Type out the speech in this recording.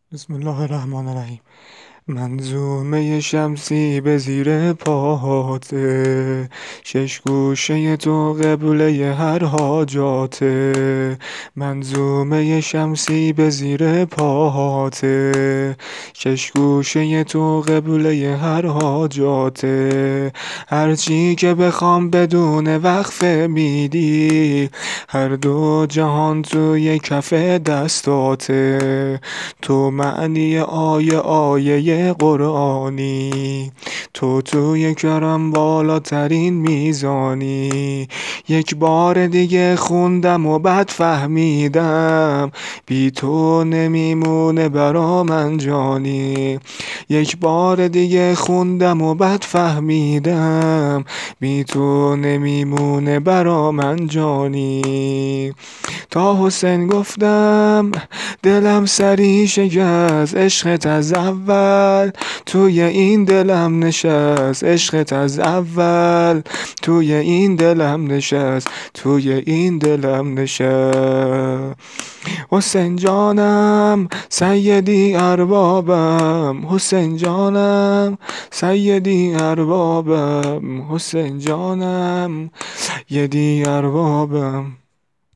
بسم الله الرحمن الرحیم. منظومه شمسی به زیر پاهاته، شش گوشه تو قبله هر حاجاته. منظومه شمسی به زیر پاهاته، شش گوشه تو قبله هر حاجاته. هرچی که بخوام بدون وقفه میدی، هر دو جهان توی کف دستاته. تو معنی آیه قرآنی، تو توی کرم بالاترین میزانی. یک بار دیگه خوندم و بعد فهمیدم، بی تو نمیمونه برا من جانی. یک بار دیگه خوندم و بعد فهمیدم، بی تو نمیمونه برا من جانی. تا حسین گفتم دلم سری شکست، عشقت از اول توی این دلم نشست. عشقت از اول توی این دلم نشست، توی این دلم نشست. حسین جانم سیدی اربابم، حسین جانم سیدی اربابم، حسین جانم سیدی اربابم.